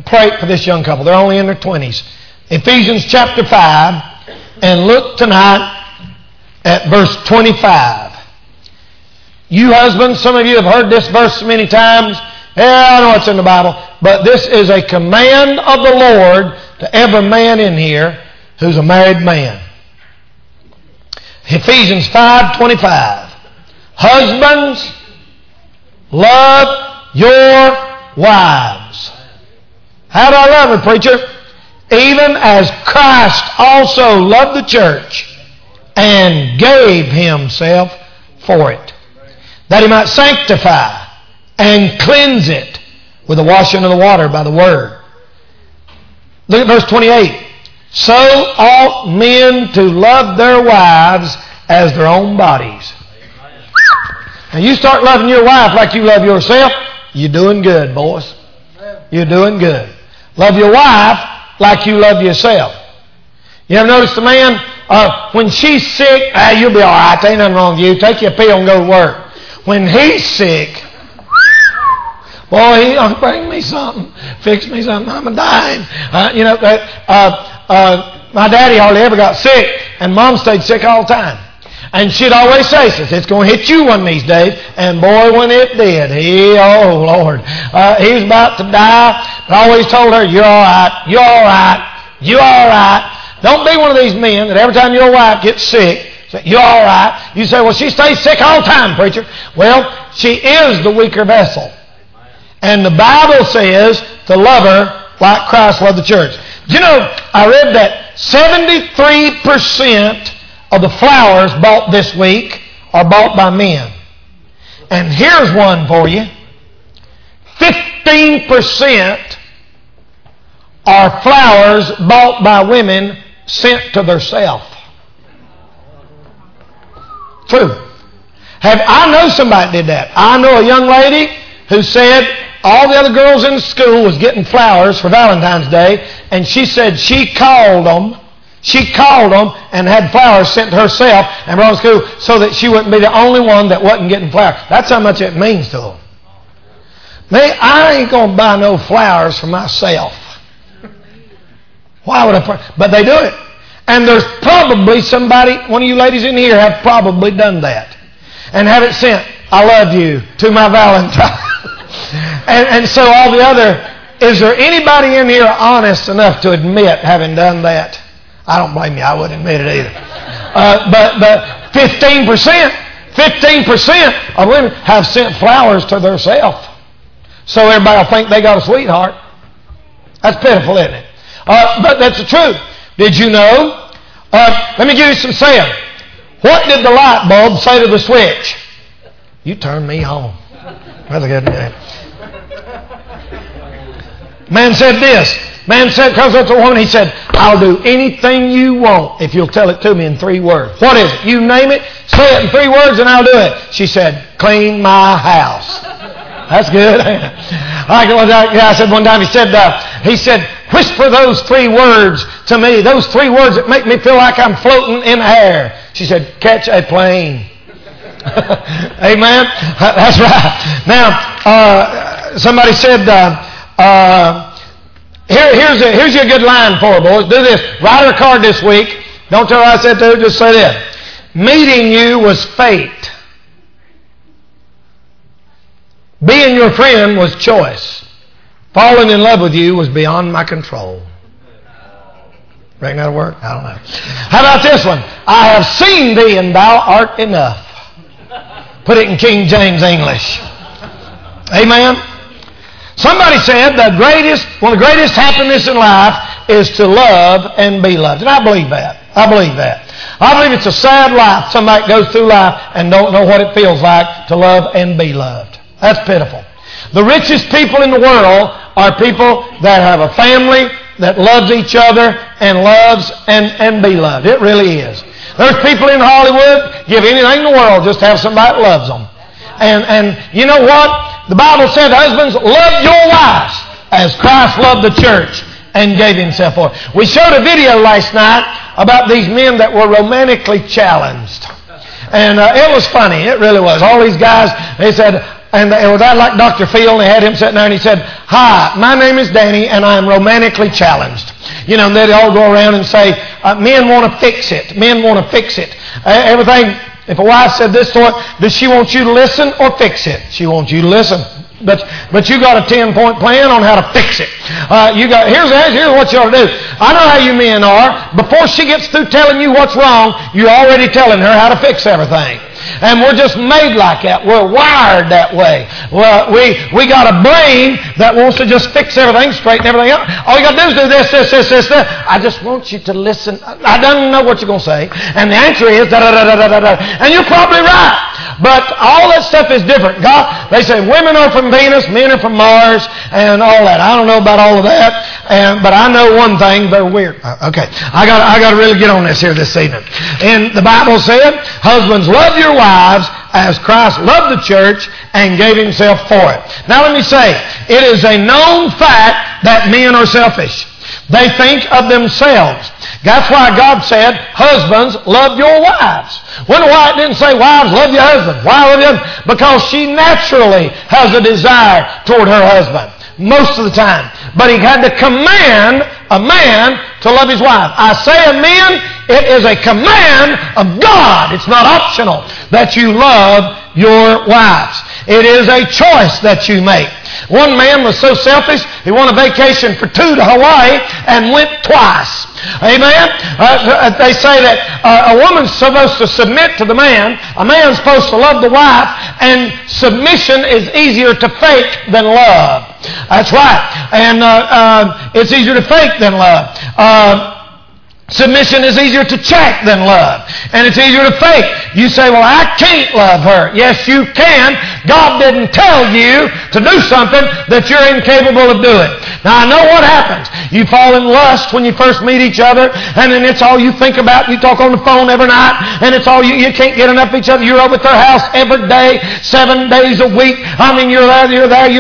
pray for this young couple. They're only in their 20s. Ephesians chapter 5, and look tonight at verse 25. You husbands, some of you have heard this verse many times. Yeah, I know it's in the Bible. But this is a command of the Lord to every man in here who's a married man. Ephesians 5:25. Husbands, love your wives. How do I love her, preacher? Even as Christ also loved the church and gave himself for it, that he might sanctify and cleanse it with the washing of the water by the word. Look at verse 28. So ought men to love their wives as their own bodies. Now you start loving your wife like you love yourself, you're doing good, boys. You're doing good. Love your wife like you love yourself. You ever notice the man, when she's sick, you'll be all right. There ain't nothing wrong with you. Take your pill and go to work. When he's sick, boy, he'll bring me something, fix me something. I'm dying. My daddy hardly ever got sick, and Mom stayed sick all the time. And she'd always say, it's going to hit you one of these days. And boy, when it did, oh Lord, he was about to die. But I always told her, you're all right, you're all right, you're all right. Don't be one of these men that every time your wife gets sick, say, you're all right. You say, well, she stays sick all the time, preacher. Well, she is the weaker vessel. And the Bible says to love her like Christ loved the church. You know, I read that 73% of the flowers bought this week are bought by men. And here's one for you. 15% are flowers bought by women sent to themselves. True. I know somebody did that. I know a young lady who said all the other girls in the school was getting flowers for Valentine's Day, and she said she called them and had flowers sent to herself and brought to school so that she wouldn't be the only one that wasn't getting flowers. That's how much it means to them. I ain't going to buy no flowers for myself. Why would I? But they do it. And there's probably somebody, one of you ladies in here have probably done that. And have it sent, I love you, to my Valentine. and so all the other, is there anybody in here honest enough to admit having done that? I don't blame you. I wouldn't admit it either. But 15% of women have sent flowers to themselves. So everybody will think they got a sweetheart. That's pitiful, isn't it? But that's the truth. Did you know? Let me give you some saying. What did the light bulb say to the switch? You turn me on. That's a good name. Man said this. Man said, comes up to a woman, he said, I'll do anything you want if you'll tell it to me in 3 words. What is it? You name it, say it in 3 words and I'll do it. She said, clean my house. That's good. I said one time, he said, whisper those 3 words to me, those 3 words that make me feel like I'm floating in air. She said, catch a plane. Amen? That's right. Now, somebody said, here's your good line for her, boys. Do this. Write her a card this week. Don't tell her I said to her. Just say this. Meeting you was fate. Being your friend was choice. Falling in love with you was beyond my control. Reckon that'll work? I don't know. How about this one? I have seen thee and thou art enough. Put it in King James English. Amen? Somebody said one of the greatest happiness in life is to love and be loved. And I believe that. I believe it's a sad life. Somebody goes through life and don't know what it feels like to love and be loved. That's pitiful. The richest people in the world are people that have a family that loves each other and loves and be loved. It really is. There's people in Hollywood give anything in the world just to have somebody that loves them. And you know what? The Bible said, husbands, love your wives as Christ loved the church and gave himself for it. We showed a video last night about these men that were romantically challenged. And it was funny. It really was. All these guys, they said, and it was that like Dr. Phil, and they had him sitting there, and he said, "Hi, my name is Danny, and I am romantically challenged." You know, and they'd all go around and say, "Men want to fix it. Men want to fix it." Everything. If a wife said this to her, does she want you to listen or fix it? She wants you to listen. But you got a 10-point plan on how to fix it. Here's what you ought to do. I know how you men are. Before she gets through telling you what's wrong, you're already telling her how to fix everything. And we're just made like that. We're wired that way. Well, we got a brain that wants to just fix everything, straighten everything up. All you got to do is do this. I just want you to listen. I don't know what you're going to say. And the answer is da-da-da-da-da-da. And you're probably right. But all that stuff is different. God, they say women are from Venus, men are from Mars, and all that. I don't know about all of that, but I know one thing: they're weird. Okay, I got to really get on this here this evening. And the Bible said, "Husbands, love your wives as Christ loved the church and gave himself for it." Now let me say, it is a known fact that men are selfish. They think of themselves. That's why God said, "Husbands, love your wives." Wonder why it didn't say, "Wives, love your husband." Why love your husband? Because she naturally has a desire toward her husband most of the time. But he had to command a man to love his wife. I say a man, it is a command of God. It's not optional that you love your wives. It is a choice that you make. One man was so selfish, he went on a vacation for 2 to Hawaii and went twice. Amen? They say that a woman's supposed to submit to the man, a man's supposed to love the wife, and submission is easier to fake than love. That's right. And it's easier to fake than love. Submission is easier to check than love. And it's easier to fake. You say, "Well, I can't love her." Yes, you can. God didn't tell you to do something that you're incapable of doing. Now, I know what happens. You fall in lust when you first meet each other, and then it's all you think about. You talk on the phone every night, and it's all you can't get enough of each other. You're over at their house every day, 7 days a week. I mean, you're there.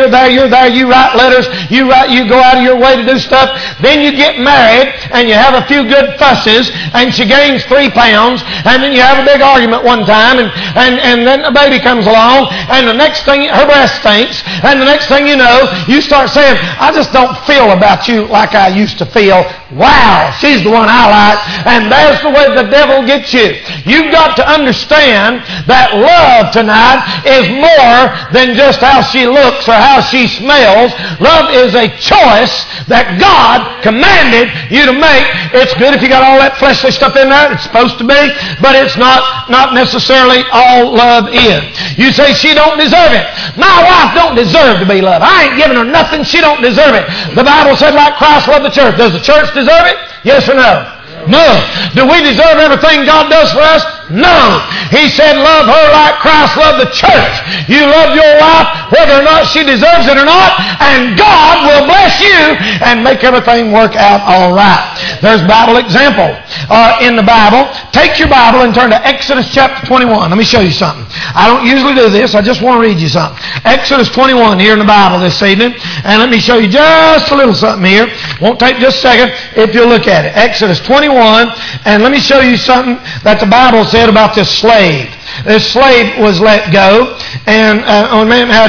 You write letters. You go out of your way to do stuff. Then you get married, and you have a few good fusses, and she gains 3 pounds, and then you have a big argument one time, and then a baby comes along, and the next thing, her breast stinks, and the next thing you know, you start saying, "I just don't feel about you like I used to feel. Wow, she's the one I like." And there's the way the devil gets you. You've got to understand that love tonight is more than just how she looks or how she smells. Love is a choice that God commanded you to make. It's good if you got all that fleshly stuff in there. It's supposed to be, but it's not necessarily all love is. You say, "She don't deserve it." My wife don't deserve to be loved. I ain't giving her nothing. She don't deserve it. The Bible said, "Like Christ loved the church." Does the church deserve it? Yes or no? No. Do we deserve everything God does for us? No. He said, "Love her like Christ loved the church." You love your wife whether or not she deserves it or not, and God will bless you and make everything work out all right. There's Bible example in the Bible. Take your Bible and turn to Exodus chapter 21. Let me show you something. I don't usually do this. I just want to read you something. Exodus 21 here in the Bible this evening. And let me show you just a little something here. Won't take just a second if you'll look at it. Exodus 21. And let me show you something that the Bible said about this slave. This slave was let go, and a man had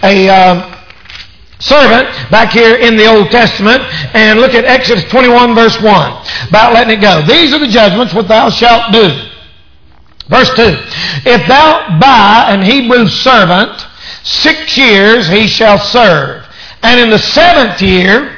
a servant back here in the Old Testament, and look at Exodus 21 verse 1 about letting it go. "These are the judgments which thou shalt do." Verse 2, "If thou buy an Hebrew servant, 6 years he shall serve, and in the 7th year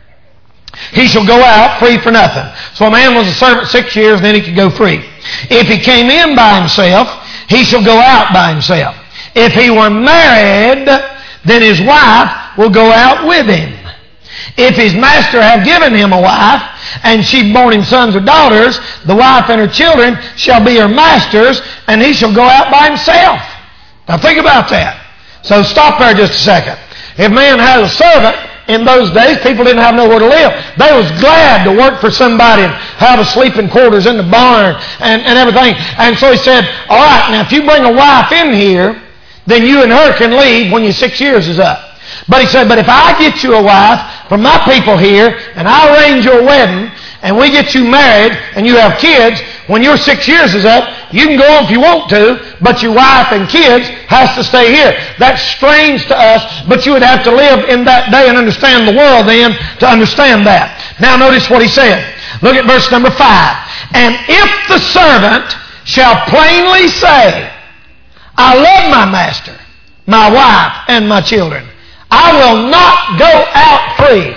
he shall go out free for nothing." So a man was a servant 6 years, then he could go free. "If he came in by himself, he shall go out by himself. If he were married, then his wife will go out with him. If his master have given him a wife, and she born him sons or daughters, the wife and her children shall be her master's, and he shall go out by himself." Now think about that. So stop there just a second. If man had a servant, in those days, people didn't have nowhere to live. They was glad to work for somebody and have a sleeping quarters in the barn and everything. And so he said, "All right, now if you bring a wife in here, then you and her can leave when your 6 years is up." But he said, "But if I get you a wife from my people here, and I arrange your wedding, and we get you married, and you have kids, when your 6 years is up, you can go on if you want to, but your wife and kids has to stay here. That's strange to us, but you would have to live in that day and understand the world then to understand that. Now notice what he said. Look at verse number 5. And if the servant shall plainly say, I love my master, my wife, and my children, I will not go out free.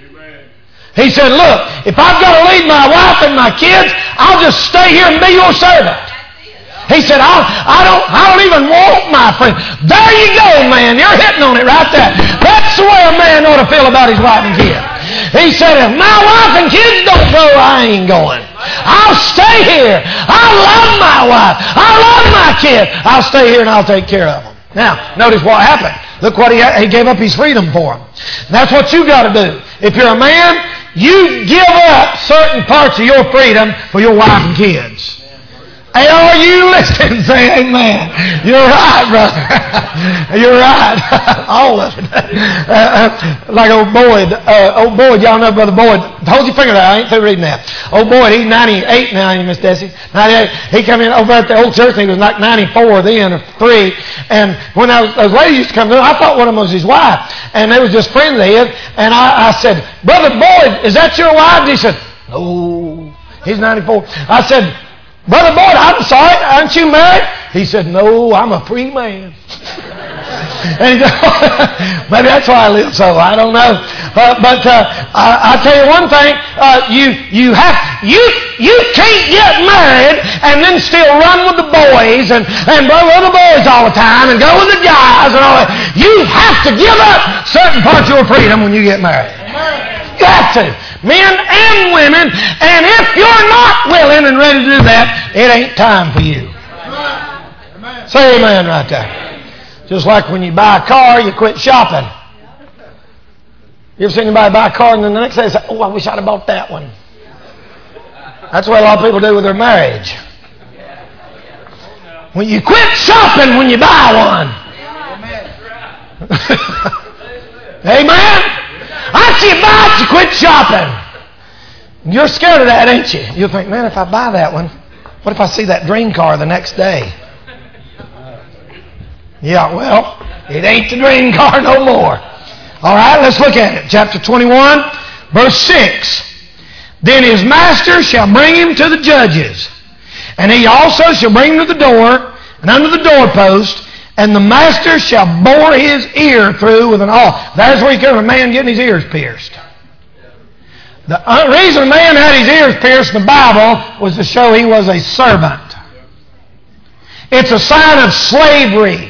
He said, look, if I've got to leave my wife and my kids, I'll just stay here and be your servant. He said, I don't even want my friend. There you go, man. You're hitting on it right there. That's the way a man ought to feel about his wife and kids. He said, if my wife and kids don't go, I ain't going. I'll stay here. I love my wife. I love my kids. I'll stay here and I'll take care of them. Now, notice what happened. Look what he gave up his freedom for them. That's what you got to do. If you're a man, you give up certain parts of your freedom for your wife and kids. Hey, are you listening? Say amen. You're right, brother. You're right. All of it. Like old Boyd. Old Boyd, y'all know Brother Boyd. Hold your finger there. I ain't through reading that. Old Boyd, he's 98 now, ain't he, Miss Desi? 98. He come in over at the old church, and he was like 94 then, or 3. And when those ladies used to come through, I thought one of them was his wife. And they was just friends of his. And I said, Brother Boyd, is that your wife? And he said, no. He's 94. I said, Brother Boyd, I'm sorry, aren't you married? He said, no, I'm a free man. And maybe that's why I live so, I don't know. But I'll tell you one thing, you can't get married and then still run with the boys and run with the boys all the time and go with the guys and all that. You have to give up certain parts of your freedom when you get married. You have to. Men and women. And if you're not willing and ready to do that, it ain't time for you. Amen. Say amen right there. Just like when you buy a car, you quit shopping. You ever seen anybody buy a car and then the next day say, oh, I wish I'd have bought that one. That's what a lot of people do with their marriage. When you quit shopping when you buy one. Amen. Once you buy it, you quit shopping. You're scared of that, ain't you? You'll think, man, if I buy that one, what if I see that dream car the next day? Yeah, well, it ain't the dream car no more. All right, let's look at it. Chapter 21, verse 6. Then his master shall bring him to the judges, and he also shall bring him to the door, and under the doorpost, and the master shall bore his ear through with an awl. That's where you come, a man getting his ears pierced. The reason a man had his ears pierced in the Bible was to show he was a servant. It's a sign of slavery.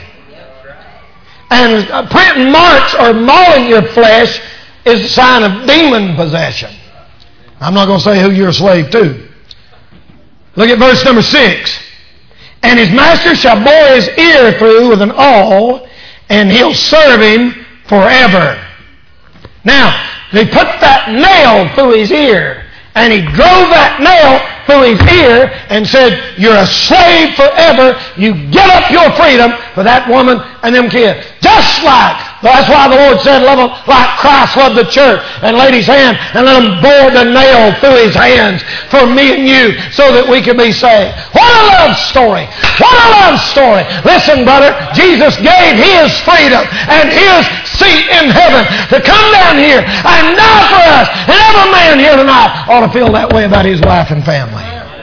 And printing marks or mauling your flesh is a sign of demon possession. I'm not going to say who you're a slave to. Look at verse number 6. And his master shall bore his ear through with an awl, and he'll serve him forever. Now, they put that nail through his ear, and he drove that nail through his ear and said, you're a slave forever. You give up your freedom for that woman and them kids. Just like, that's why the Lord said, love them like Christ loved the church, and laid his hand and let him bore the nail through his hands for me and you so that we could be saved. What a love story. What a love story. Listen, brother, Jesus gave his freedom and his seat in heaven to come down here and die for us. And every man here tonight ought to feel that way about his wife and family.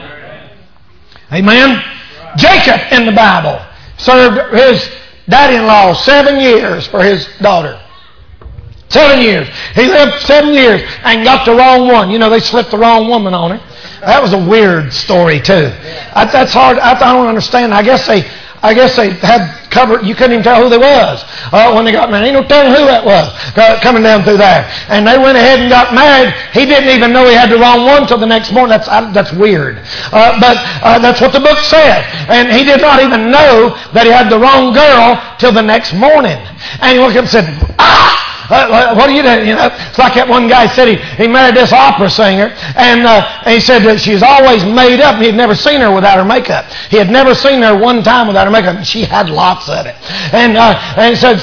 Amen? Jacob in the Bible served his daddy-in-law 7 years for his daughter. 7 years. He lived 7 years and got the wrong one. You know, they slipped the wrong woman on her. That was a weird story, too. That's hard. I don't understand. I guess they had covered. You couldn't even tell who they was when they got married. Ain't no telling who that was coming down through there. And they went ahead and got married. He didn't even know he had the wrong one till the next morning. That's weird. But that's what the book said. And he did not even know that he had the wrong girl till the next morning. And he looked up and said, ah! What are you doing? You know, it's like that one guy said he married this opera singer, and he said that she's always made up, and he had never seen her without her makeup. He had never seen her one time without her makeup, and she had lots of it. And he said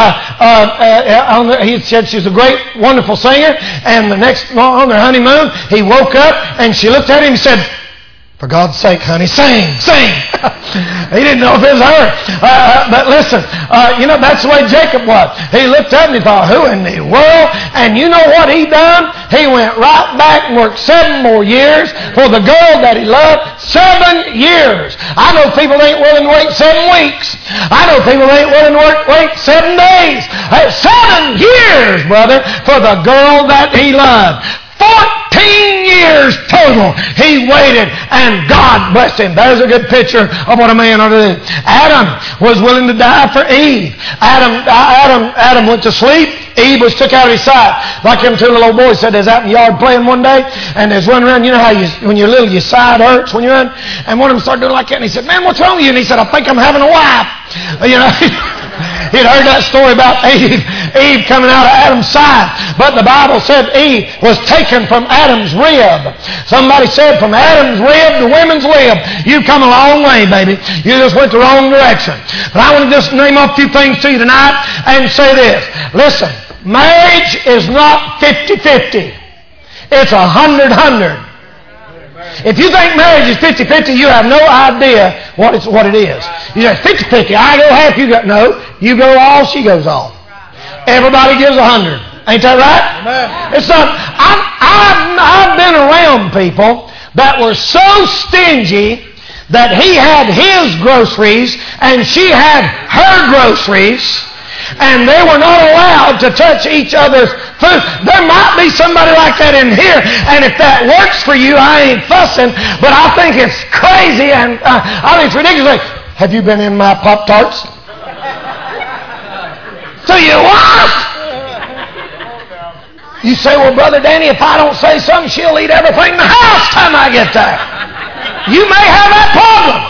he said she's a great, wonderful singer. And the next on their honeymoon, he woke up and she looked at him and said, For God's sake, honey, sing, sing. He didn't know if it was her. But listen, that's the way Jacob was. He looked up and he thought, who in the world? And you know what he done? He went right back and worked 7 more years for the girl that he loved. 7 years. I know people ain't willing to wait 7 weeks. I know people ain't willing to wait 7 days. 7 years, brother, for the girl that he loved. 14 years total he waited, and God blessed him. There's a good picture of what a man ought to do. Adam was willing to die for Eve. Adam went to sleep. Eve was took out of his sight. Like them 2 little boys said, they was out in the yard playing one day, and they was running around. You know how when you're little, your side hurts when you run? And one of them started doing like that, and he said, man, what's wrong with you? And he said, I think I'm having a wife. He'd heard that story about Eve coming out of Adam's side. But the Bible said Eve was taken from Adam's rib. Somebody said, from Adam's rib to women's lib, you've come a long way, baby. You just went the wrong direction. But I want to just name off a few things to you tonight and say this. Listen, marriage is not 50-50. It's 100-100. If you think marriage is 50-50, you have no idea what it is. You say 50-50. I go half, you go no. You go all, she goes all. Everybody gives 100. Ain't that right? Amen. It's not. I've been around people that were so stingy that he had his groceries and she had her groceries, and they were not allowed to touch each other's food. There might be somebody like that in here, and if that works for you, I ain't fussing, but I think it's crazy, and I think it's ridiculous. Have you been in my Pop-Tarts? So you what? You say, well, Brother Danny, if I don't say something, she'll eat everything in the house time I get there. You may have that problem.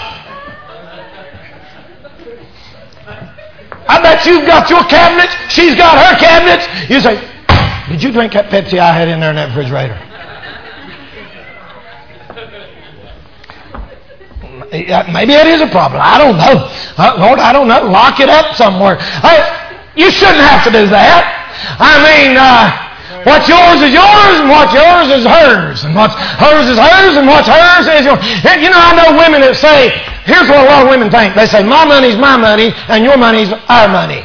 I bet you've got your cabinets. She's got her cabinets. You say, did you drink that Pepsi I had in there in that refrigerator? Maybe it is a problem. I don't know. Lord, I don't know. Lock it up somewhere. You shouldn't have to do that. I mean, what's yours is yours, and what's yours is hers. And what's hers is hers, and what's hers is yours. You know, I know women that say, here's what a lot of women think. They say, my money's my money, and your money's our money.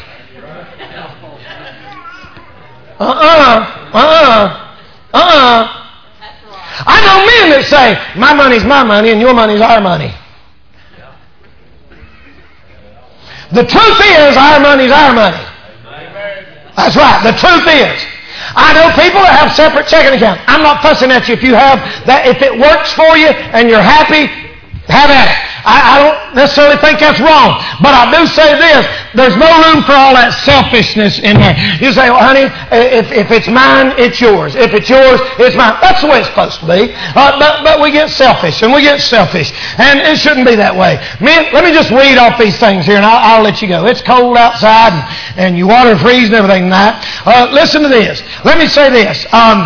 I know men that say, my money's my money, and your money's our money. The truth is, our money's our money. That's right. The truth is. I know people that have separate checking accounts. I'm not fussing at you if you have that. If it works for you and you're happy, have at it. I don't necessarily think that's wrong. But I do say this. There's no room for all that selfishness in there. You say, well, honey, if it's mine, it's yours. If it's yours, it's mine. That's the way it's supposed to be. But we get selfish, and we get selfish. And it shouldn't be that way. Men, let me just read off these things here, and I'll let you go. It's cold outside, and you water freeze and everything like that. Listen to this. Let me say this.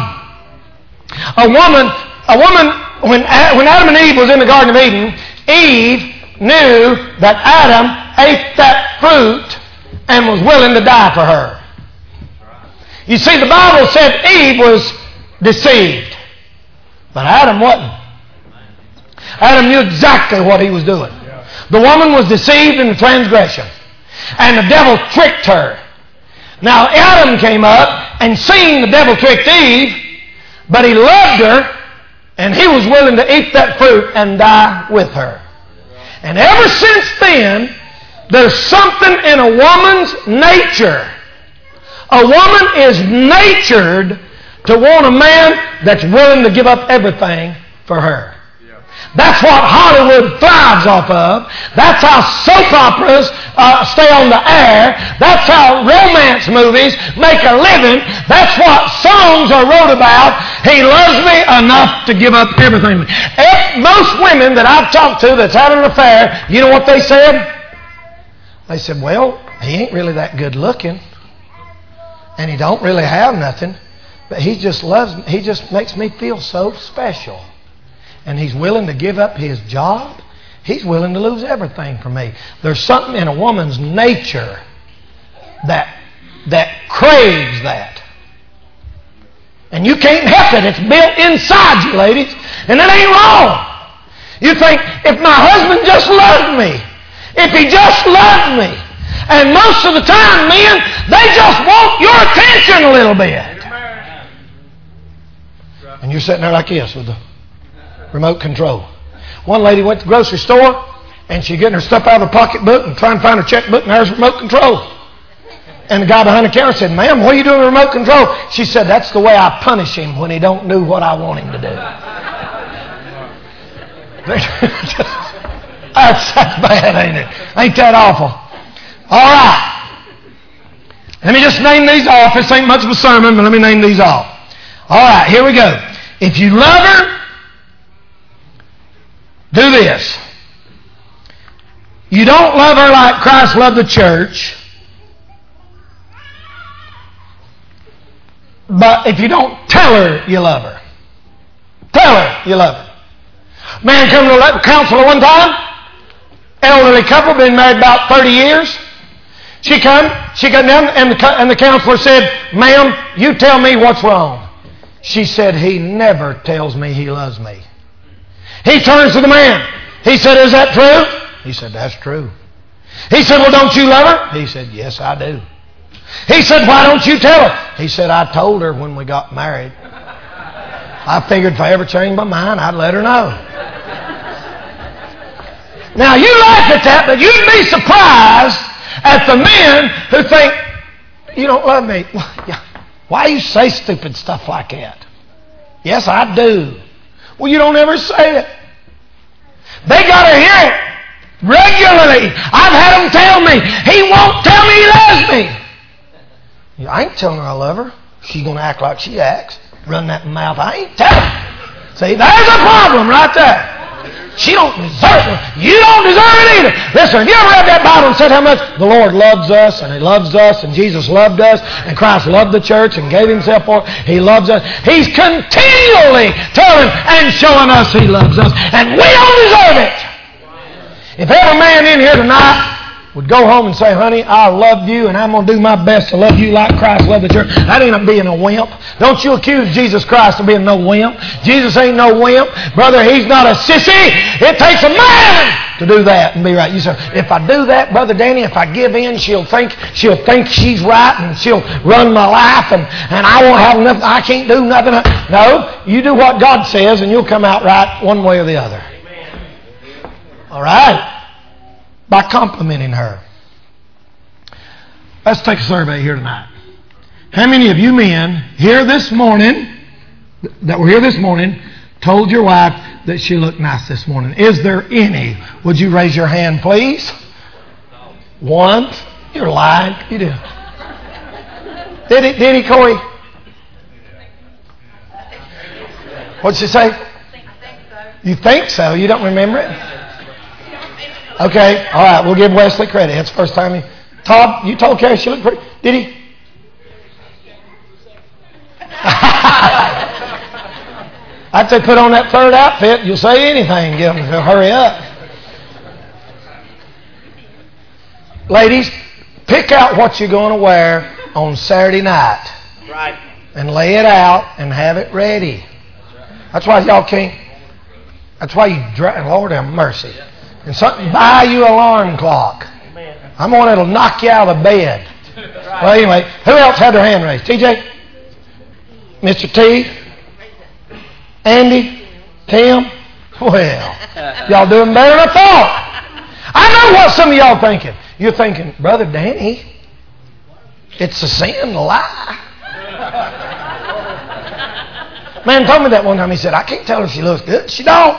A woman, when Adam and Eve was in the Garden of Eden, Eve knew that Adam ate that fruit and was willing to die for her. You see, the Bible said Eve was deceived, but Adam wasn't. Adam knew exactly what he was doing. The woman was deceived in the transgression, and the devil tricked her. Now Adam came up and seen the devil tricked Eve, but he loved her, and he was willing to eat that fruit and die with her. And ever since then, there's something in a woman's nature. A woman is natured to want a man that's willing to give up everything for her. That's what Hollywood thrives off of. That's how soap operas stay on the air. That's how romance movies make a living. That's what songs are wrote about. He loves me enough to give up everything. Most women that I've talked to that's had an affair, you know what they said? They said, well, he ain't really that good looking, and he don't really have nothing, but he just loves me. He just makes me feel so special. And he's willing to give up his job. He's willing to lose everything for me. There's something in a woman's nature that craves that. And you can't help it. It's built inside you, ladies. And that ain't wrong. You think, if my husband just loved me, if he just loved me. And most of the time, men, they just want your attention a little bit. And you're sitting there like this with the remote control. One lady went to the grocery store, and she's getting her stuff out of her pocketbook and trying to find her checkbook, and there's remote control. And the guy behind the counter said, "Ma'am, what are you doing with remote control?" She said, "That's the way I punish him when he don't do what I want him to do." That's bad, ain't it? Ain't that awful? All right. Let me just name these off. This ain't much of a sermon, but let me name these off. All right, here we go. If you love her, do this. You don't love her like Christ loved the church. But if you don't tell her you love her. Tell her you love her. Man come to a counselor one time. Elderly couple, been married about 30 years. She come down, and the counselor said, "Ma'am, you tell me what's wrong." She said, "He never tells me he loves me." He turns to the man. He said, "Is that true?" He said, "That's true." He said, "Well, don't you love her?" He said, "Yes, I do." He said, "Why don't you tell her?" He said, "I told her when we got married. I figured if I ever changed my mind, I'd let her know." Now, you laugh at that, but you'd be surprised at the men who think, "You don't love me." Why you say stupid stuff like that? "Yes, I do." Well, you don't ever say it. They got to hear it regularly. I've had them tell me, "He won't tell me he loves me." I ain't telling her I love her. She's going to act like she acts. Run that mouth. I ain't telling her. See, there's a problem right there. She don't deserve it. You don't deserve it either. Listen, have you ever read that Bible and said how much the Lord loves us, and He loves us, and Jesus loved us, and Christ loved the church and gave Himself for it? He loves us. He's continually telling and showing us He loves us, and we don't deserve it. If every man in here tonight would go home and say, "Honey, I love you, and I'm going to do my best to love you like Christ loved the church," that ain't being a wimp. Don't you accuse Jesus Christ of being no wimp. Jesus ain't no wimp. Brother, He's not a sissy. It takes a man to do that and be right. You say, "If I do that, Brother Danny, if I give in, she'll think she's right, and she'll run my life, and I won't have nothing. I can't do nothing." No, you do what God says, and you'll come out right one way or the other. All right? By complimenting her. Let's take a survey here tonight. How many of you men here this morning, that were here this morning, told your wife that she looked nice this morning? Is there any? Would you raise your hand, please? One. You're lying. You did. Did he, Corey? What'd she say? You think so? You don't remember it? Okay, all right, we'll give Wesley credit. That's the first time Todd, you told Carrie she looked pretty. Did he? I'd say put on that third outfit. You'll say anything. Get them to hurry up. Ladies, pick out what you're going to wear on Saturday night. Right. And lay it out and have it ready. That's why y'all can't. That's why you drive. Lord have mercy. And something, buy you an alarm clock. I'm one that'll knock you out of bed. Well, anyway, who else had their hand raised? TJ? Mr. T? Andy? Tim? Well, y'all doing better than I thought. I know what some of y'all thinking. You're thinking, "Brother Danny, it's a sin to lie." Man told me that one time. He said, "I can't tell her she looks good. She don't."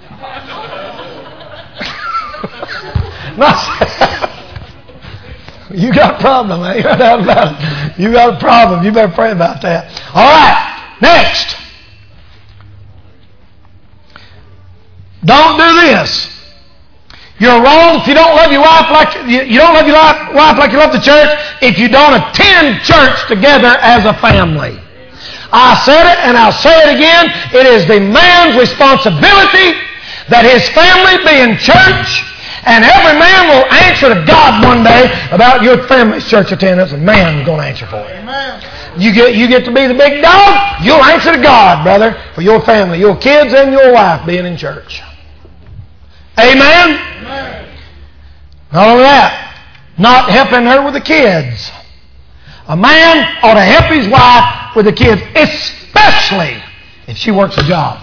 You got a problem, man. You got a problem. You better pray about that. All right. Next. Don't do this. You're wrong if you don't love your wife like you don't love your wife like you love the church. If you don't attend church together as a family. I said it and I'll say it again. It is the man's responsibility that his family be in church. And every man will answer to God one day about your family's church attendance. A man's going to answer for it. Amen. You get to be the big dog. You'll answer to God, brother, for your family, your kids, and your wife being in church. Amen? Amen. Not only that, not helping her with the kids. A man ought to help his wife with the kids, especially if she works a job.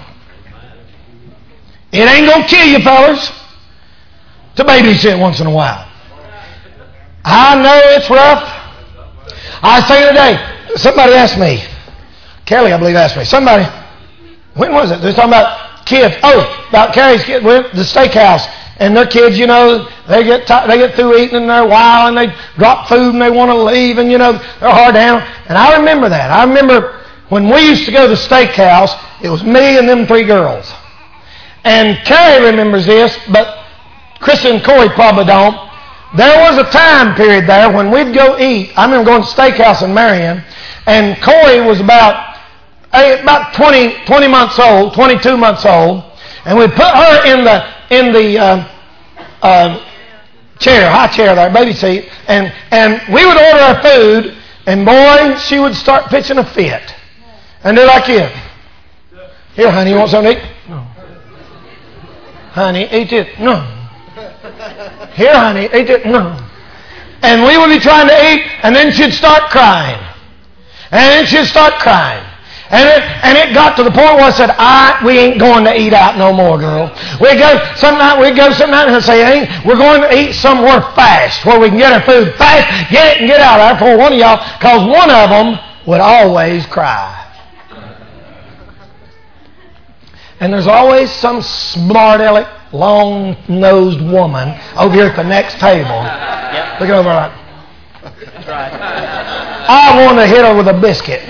It ain't going to kill you, fellas, to babysit once in a while. I know it's rough. I was saying today, somebody asked me, Kelly, I believe, asked me, somebody, when was it? They were talking about kids. Oh, about Carrie's kids. We're at the steakhouse. And their kids, you know, they get through eating and they're wild and they drop food and they want to leave and, you know, they're hard to handle. And I remember that. I remember when we used to go to the steakhouse, it was me and them 3 girls. And Carrie remembers this, but Chris and Corey probably don't. There was a time period there when we'd go eat. I remember going to the steakhouse in Marion, and Corey was about 20 months old, 22 months old, and we'd put her in the high chair there, baby seat, and we would order our food, and boy, she would start pitching a fit. And they're like this. Here, honey, you want something to eat? No. Honey, eat it. No. Here, honey, eat it. No. And we would be trying to eat, and then she'd start crying. And then she'd start crying. And it got to the point where I said, we ain't going to eat out no more, girl. We'd go some night and I'd say, hey, we're going to eat somewhere fast where we can get our food fast, get it and get out of there for one of y'all, because one of them would always cry. And there's always some smart-aleck, long-nosed woman over here at the next table. Yep. Looking over like, that's right. I want to hit her with a biscuit.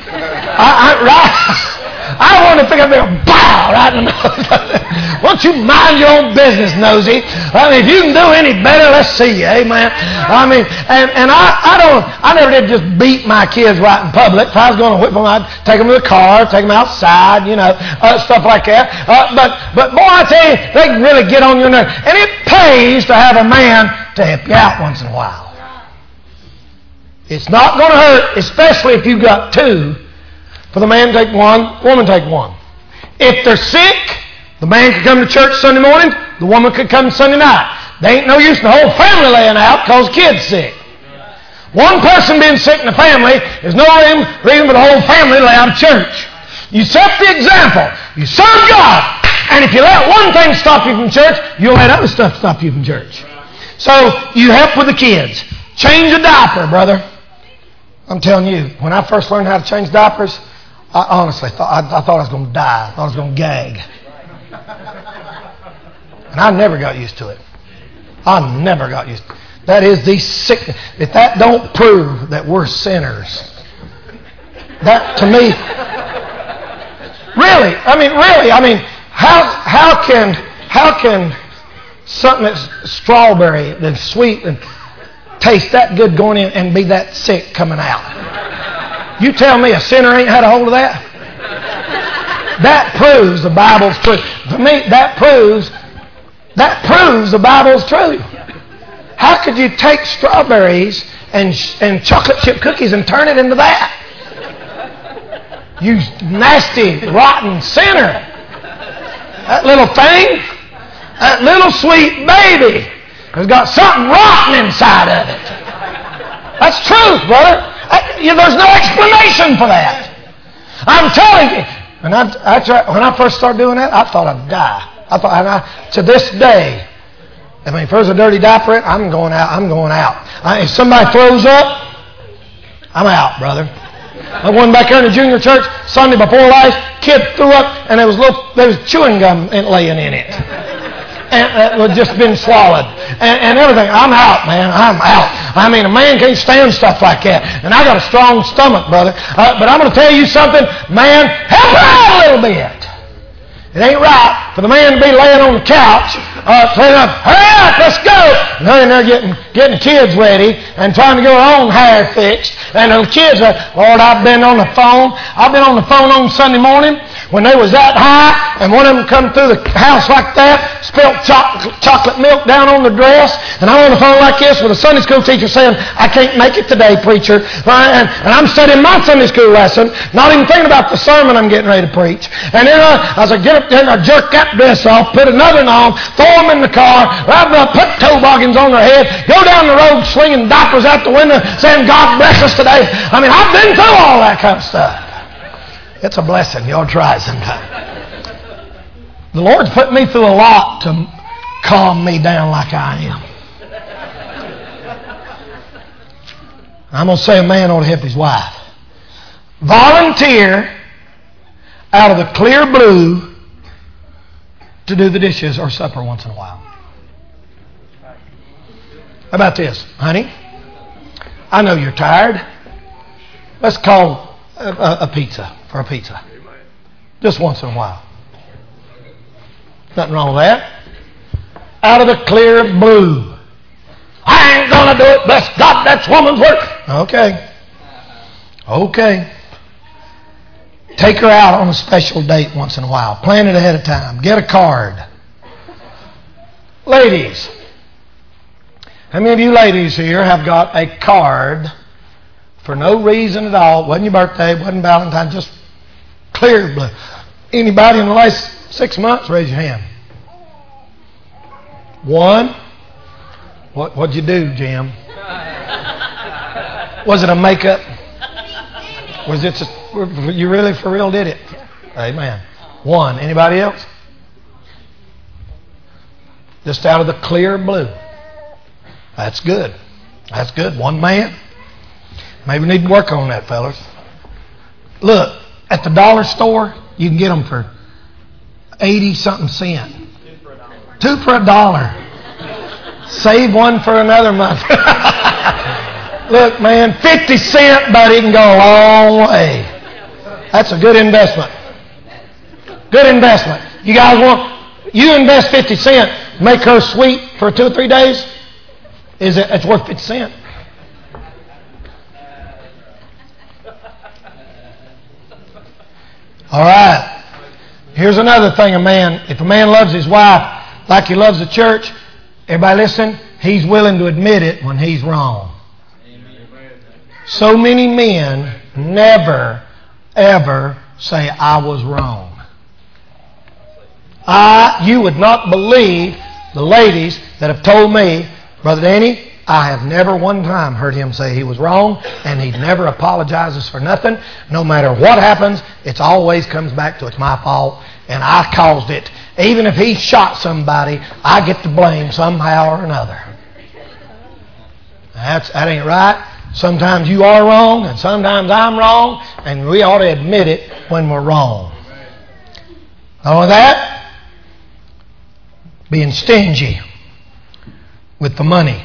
I want to pick up there and bow right in the nose. Won't you mind your own business, nosy? I mean, if you can do any better, let's see you. Amen. I mean, and I never did just beat my kids right in public. If I was going to whip them, I'd take them to the car, take them outside, you know, stuff like that. But boy, I tell you, they can really get on your nerves. And it pays to have a man to help you out once in a while. It's not going to hurt, especially if you've got 2. For the man take one, woman take one. If they're sick, the man could come to church Sunday morning, the woman could come Sunday night. There ain't no use in the whole family laying out because the kid's sick. One person being sick in the family is no reason for the whole family to lay out of church. You set the example. You serve God. And if you let one thing stop you from church, you'll let other stuff stop you from church. So you help with the kids. Change a diaper, brother. I'm telling you, when I first learned how to change diapers, I honestly thought I was going to die. I thought I was going to gag. And I never got used to it. I never got used to it. That is the sickness. If that don't prove that we're sinners, that to me, really, how can something that's strawberry, that's sweet, and taste that good going in and be that sick coming out? You tell me a sinner ain't had a hold of that? That proves the Bible's true. To me, that proves the Bible's true. How could you take strawberries and chocolate chip cookies and turn it into that? You nasty, rotten sinner. That little thing, that little sweet baby has got something rotten inside of it. That's truth, brother. There's no explanation for that. I'm telling you. When I first started doing that, I thought I'd die. To this day, if there's a dirty diaper in, I'm going out. If somebody throws up, I'm out, brother. I went back there in the junior church Sunday before last. Kid threw up, and there was chewing gum laying in it. And it had just been swallowed. And everything. I'm out, man. I'm out. A man can't stand stuff like that. And I got a strong stomach, brother. But I'm going to tell you something. Man, help her out a little bit. It ain't right for the man to be laying on the couch saying, hurry up, let's go. And her in there getting kids ready and trying to get her own hair fixed. And the kids are, Lord, I've been on the phone. I've been on the phone on Sunday morning when they was that high, and one of them come through the house like that, spilled chocolate milk down on the dress, and I'm on the phone like this with a Sunday school teacher saying, I can't make it today, preacher. And I'm studying my Sunday school lesson, not even thinking about the sermon I'm getting ready to preach. And then I said, get up there and I jerk that dress off, put another one on, throw them in the car, put toboggans on their head, go down the road slinging diapers out the window, saying, God bless us today. I mean, I've been through all that kind of stuff. It's a blessing. You ought to try it sometime. The Lord's put me through a lot to calm me down like I am. I'm going to say a man ought to help his wife. Volunteer out of the clear blue to do the dishes or supper once in a while. How about this, honey? I know you're tired. Let's call a pizza for a pizza. Just once in a while. Nothing wrong with that. Out of the clear blue. I ain't going to do it. Bless God, that's woman's work. Okay. Take her out on a special date once in a while. Plan it ahead of time. Get a card. Ladies. How many of you ladies here have got a card for no reason at all? Wasn't your birthday, wasn't Valentine's, just clear blue. Anybody in the last 6 months? Raise your hand. One. What'd you do, Jim? Was it a makeup? Was it you really for real did it? Amen. One. Anybody else? Just out of the clear blue. That's good. That's good. One man. Maybe we need to work on that, fellas. Look, at the dollar store, you can get them for 80-something cents. 2 for $1. Save one for another month. Look, man, 50 cents, buddy, can go a long way. That's a good investment. Good investment. You guys you invest 50 cents, make her sweet for 2 or 3 days, it's worth 50 cents. All right. Here's another thing if a man loves his wife like he loves the church, everybody listen, he's willing to admit it when he's wrong. So many men never, ever say, I was wrong. You would not believe the ladies that have told me, Brother Danny, I have never one time heard him say he was wrong, and he never apologizes for nothing. No matter what happens, it always comes back to it's my fault, and I caused it. Even if he shot somebody, I get the blame somehow or another. That ain't right. Sometimes you are wrong, and sometimes I'm wrong, and we ought to admit it when we're wrong. Not only that, being stingy with the money.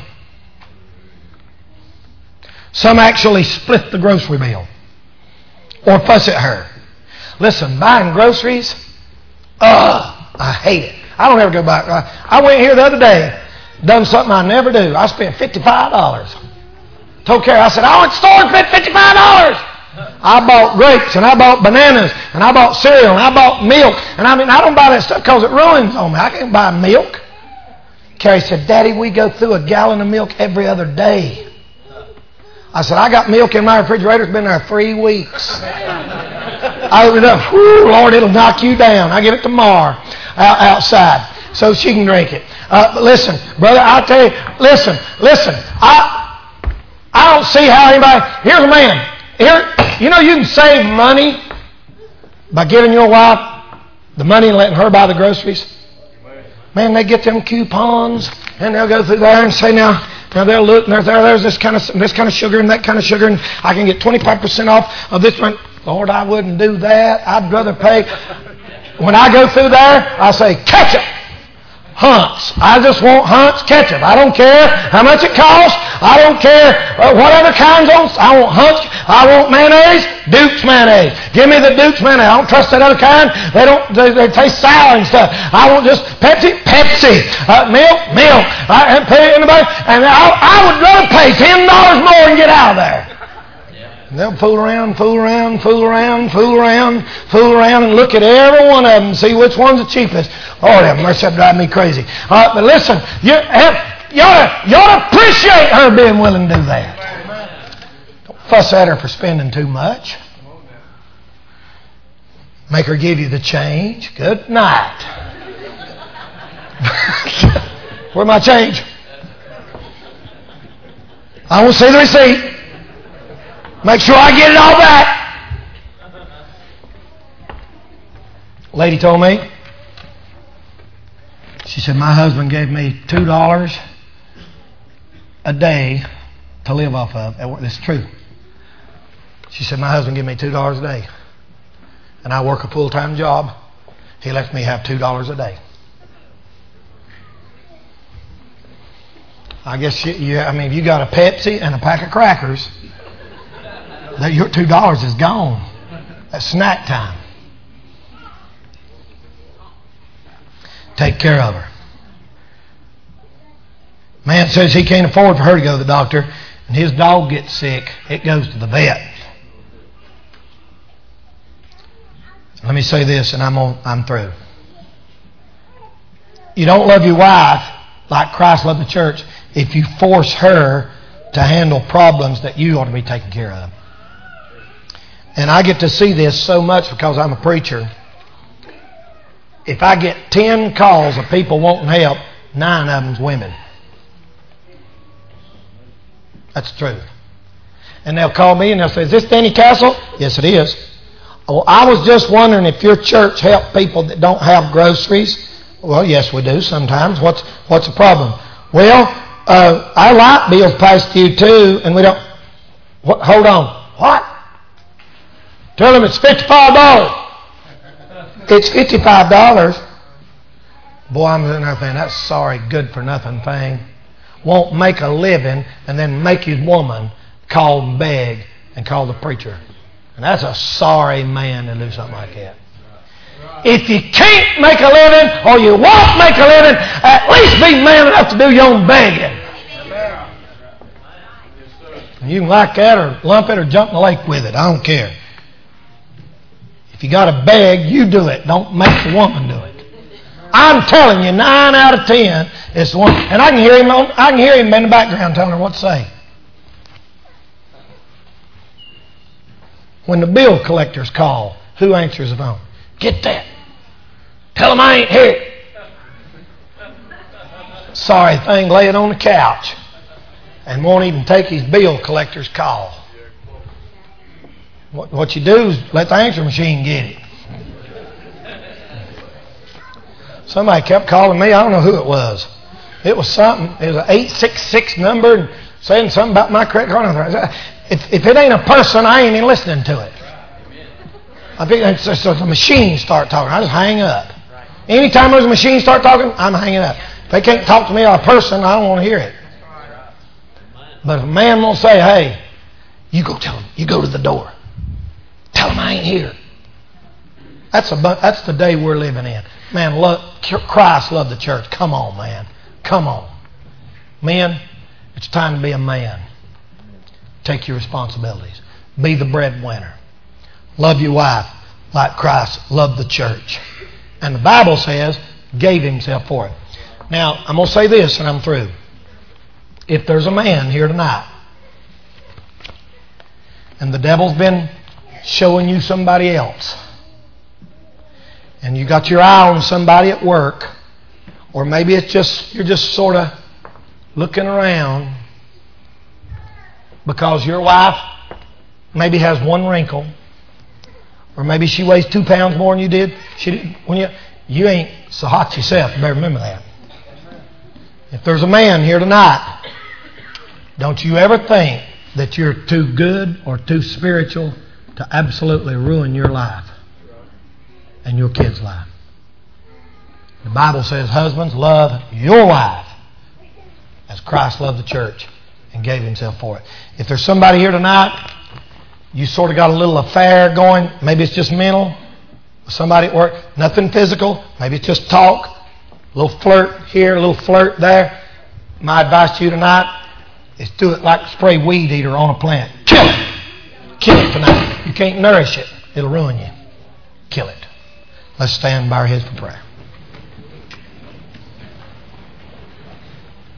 Some actually split the grocery bill or fuss at her. Listen, buying groceries, I hate it. I don't ever go buy. I went here the other day, done something I never do. I spent $55. Told Carrie, I said, I went to the store and spent $55. I bought grapes, and I bought bananas, and I bought cereal, and I bought milk. And I don't buy that stuff because it ruins on me. I can't buy milk. Carrie said, Daddy, we go through a gallon of milk every other day. I said, I got milk in my refrigerator. It's been there 3 weeks. I opened it up. Whoo, Lord, it'll knock you down. I get it tomorrow outside so she can drink it. But listen, brother, I'll tell you, listen. I don't see how anybody... Here's a man. You can save money by giving your wife the money and letting her buy the groceries. Man, they get them coupons, and they'll go through there and say, now they'll look, and there's this kind of sugar and that kind of sugar, and I can get 25% off of this one. Lord, I wouldn't do that. I'd rather pay. When I go through there, I say, ketchup. Hunt's. I just want Hunt's ketchup. I don't care how much it costs. I don't care what other kinds on. I want Hunt's. I want mayonnaise. Duke's mayonnaise. Give me the Duke's mayonnaise. I don't trust that other kind. They taste sour and stuff. I want just Pepsi. Milk. And put it in the bag. And I would rather pay $10 more and get out of there. And they'll fool around, and look at every one of them and see which one's the cheapest. Oh, that must have drive me crazy. All right, but listen, you ought to appreciate her being willing to do that. Don't fuss at her for spending too much. Make her give you the change. Good night. Where's my change? I want to see the receipt. Make sure I get it all back. Lady told me, she said, my husband gave me $2 a day to live off of. It's true. She said, my husband gave me $2 a day. And I work a full-time job. He left me have $2 a day. I guess if you got a Pepsi and a pack of crackers, your $2 is gone. That's snack time. Take care of her. Man says he can't afford for her to go to the doctor, and his dog gets sick. It goes to the vet. Let me say this, and I'm through. You don't love your wife like Christ loved the church if you force her to handle problems that you ought to be taking care of. And I get to see this so much because I'm a preacher. If I get 10 calls of people wanting help, 9 of them's women. That's the truth. And they'll call me and they'll say, is this Danny Castle? Yes, it is. Oh, I was just wondering if your church helped people that don't have groceries. Well, yes, we do sometimes. What's the problem? Well, our light bill's passed due too, and we don't... Hold on. What? Tell them it's $55. It's $55. Boy, I'm sitting there thinking, that sorry, good-for-nothing thing won't make a living and then make his woman call and beg and call the preacher. And that's a sorry man to do something like that. If you can't make a living or you won't make a living, at least be man enough to do your own begging. And you can like that or lump it or jump in the lake with it. I don't care. If you got to beg, you do it. Don't make the woman do it. I'm telling you, 9 out of 10 is the one. And I can hear him in the background telling her what to say. When the bill collectors call, who answers the phone? Get that. Tell them I ain't here. Sorry thing, lay it on the couch and won't even take his bill collector's call. What you do is let the answer machine get it. Somebody kept calling me. I don't know who it was. It was something. It was an 866 number and saying something about my credit card. If it ain't a person, I ain't even listening to it. I think it's just the machine start talking. I just hang up. Anytime there's a machine start talking, I'm hanging up. If they can't talk to me or a person, I don't want to hear it. But if a man won't say, hey, you go tell him. You go to the door. Tell him I ain't here. That's the day we're living in. Man, Christ loved the church. Come on, man. Come on. Men, it's time to be a man. Take your responsibilities. Be the breadwinner. Love your wife like Christ loved the church. And the Bible says, gave himself for it. Now, I'm going to say this and I'm through. If there's a man here tonight and the devil's been showing you somebody else and you got your eye on somebody at work, or maybe it's just you're just sort of looking around because your wife maybe has one wrinkle, or maybe she weighs 2 pounds more than you did. You ain't so hot yourself. You better remember that. If there's a man here tonight, don't you ever think that you're too good or too spiritual to absolutely ruin your life and your kid's life. The Bible says, husbands, love your wife as Christ loved the church and gave himself for it. If there's somebody here tonight, you sort of got a little affair going, maybe it's just mental, with somebody at work, nothing physical, maybe it's just talk, a little flirt here, a little flirt there. My advice to you tonight is do it like spray weed eater on a plant. Kill it. Kill it tonight. You can't nourish it. It'll ruin you. Kill it. Let's stand by our heads for prayer.